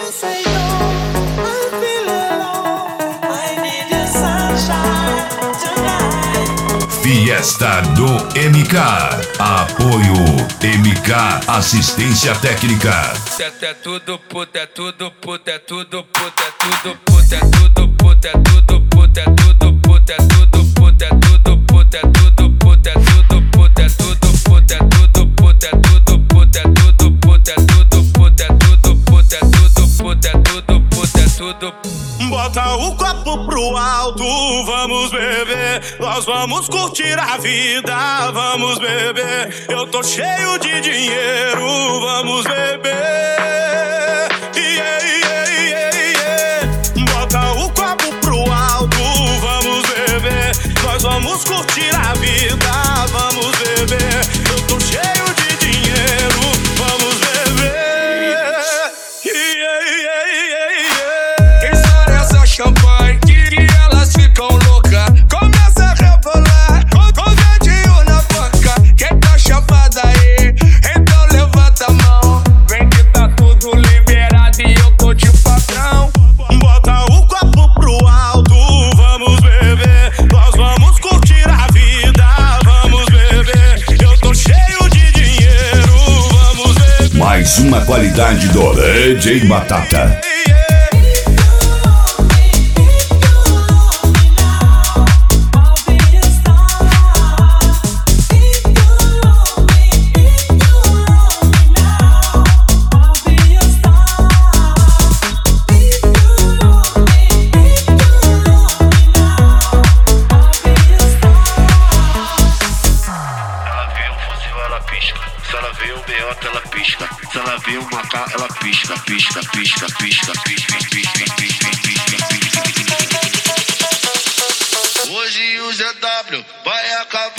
Fiesta do MK. Apoio MK Assistência Técnica. É tudo puta, é tudo puta, é tudo puta, é tudo puta, é tudo puta, é tudo puta, é tudo puta, é tudo puta, é tudo puta, é tudo puta, é tudo puta, é tudo puta, é tudo puta, é tudo puta, é tudo puta, é tudo puta, é tudo puta, é tudo puta, é tudo puta, é tudo. Bota o copo pro alto, vamos beber. Nós vamos curtir a vida, vamos beber. Eu tô cheio de dinheiro, vamos beber. Yeah, yeah, yeah, yeah. Bota o copo pro alto, vamos beber. Nós vamos curtir a vida, vamos beber. Eu tô cheio de dinheiro, vamos beber. Yeah, yeah, yeah, yeah. Champanhe, que elas ficam loucas. Começa a rebolar, com dedinho na boca. Quem tá chapada aí, então levanta a mão. Vem que tá tudo liberado e eu tô de patrão. Bota o copo pro alto, vamos beber. Nós vamos curtir a vida, vamos beber. Eu tô cheio de dinheiro, vamos beber. Mais uma qualidade do DJ Batata. Se ela vê o B.O.T. ela pisca. Se ela vê o Macá, ela pisca, pisca, pisca, pisca, pisca, pisca, pisca, pisca. Hoje o ZW vai acabar.